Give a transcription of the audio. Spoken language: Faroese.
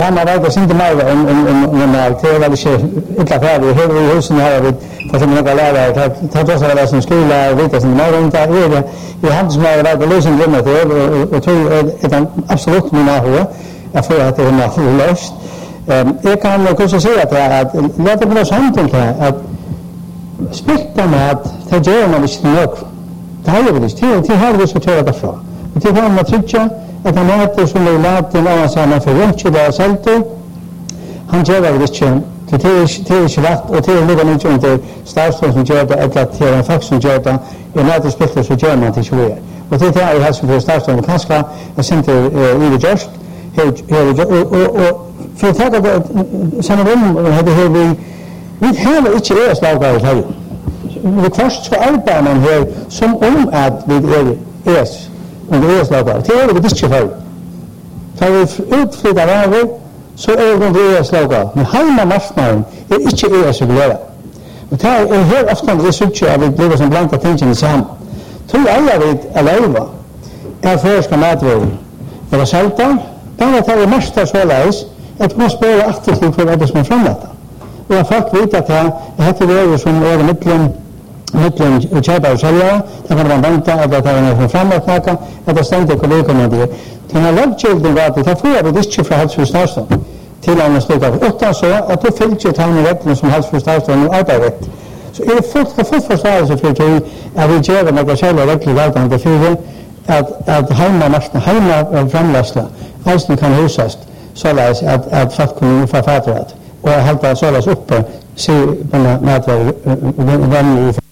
Han har vært ikke mer normalt, det vel ikke illa ferdig. Her I husen har vi for som noen lærere, tatt også av det som skole og vite som mer om det. I han som har vært løsning grunnet til, og tror det absolutt min avhånd, jeg får at det noe løst. Jeg kan også si at la det bli sånn til at spilte med at det gjør man ikke nok. Det har vi ikke, det har vi så tørre derfra. Og til har man trykker at han mater som latt en annen sammen for rundt det og selv han gjør det ikke. Det ikke rett, og det ligger ikke under stavstånd som gjør det, eller til en folk som gjør det. I mater spiller så gjør man det ikke mer. Og det I helsen for stavstånd, kanskje jeg sendte I det gjørst, og for å ta det sammen her vi heller ikke slaget I her. Vi først skal arbeide man her som om at vi under slaget. Det vi ikke for. For vi utflytter over, så vi under slaget. Men heima marknaden ikke regulere. Og det her ofte det synes at vi blir som blant tingene sammen. Tror alle vi leve førske matvarer. Eller salta, bare tar vi mest så leis, at man spørre aktivt for det som framletta. Og folk vet at det heter det som midtelen kjøper og selger, det kan man vente, at det er noe framletta, at det stendig kollegaene det. Denne lovgjelden var det, det får vi ikke fra helsefyrstadsstånd til en slik av 8, så at du fyller ikke tagene rettene som helsefyrstadsstånd og arbeidet. Så det fullt forståelse for det, at vi gjør noe selv og rettelig valgene til fire, at heima framløsla, reisene kan husast, således at folk kunne få fatret, og halte således oppe, se på matvarer, vennlig